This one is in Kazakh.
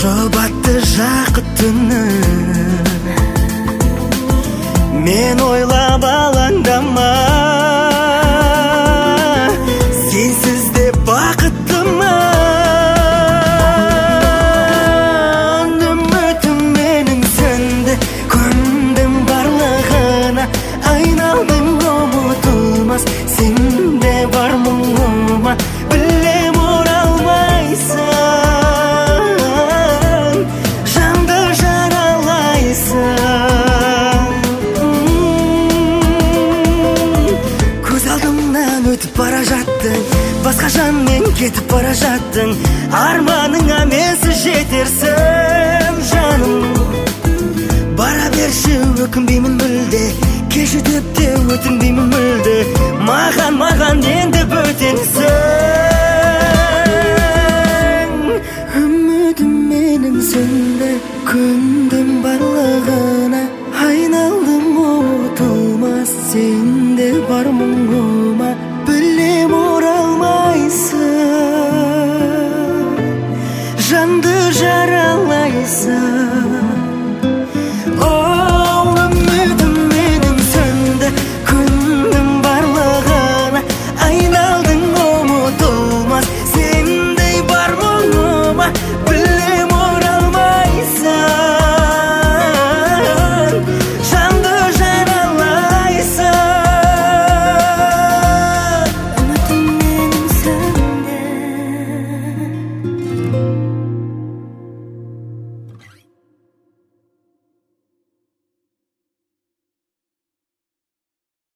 шабатты жақыт түні, мен ойлап алаңдама, сенсіз де бақыттымын. Үмітім менің сөнді, көндім барлығына, айналдым ұмытылмас, сен де бар мұңыма. Білем оралмайсың, жанды жаралайсың. Көз алдымнан өтіп бара жаттың, басқа жанмен кетіп бара жаттың, арманыңа менсіз жетерсің жаным. Бара берші, өкінбеймін мүлде, кешіріп те өтінбеймін мүлде, маған енді бөтенсің. Үмітім менің сөнді, көндім барлығына, айналдым ұмытылмас, сенде бар мұңыма. Білем оралмайсың, жанды жаралайсың.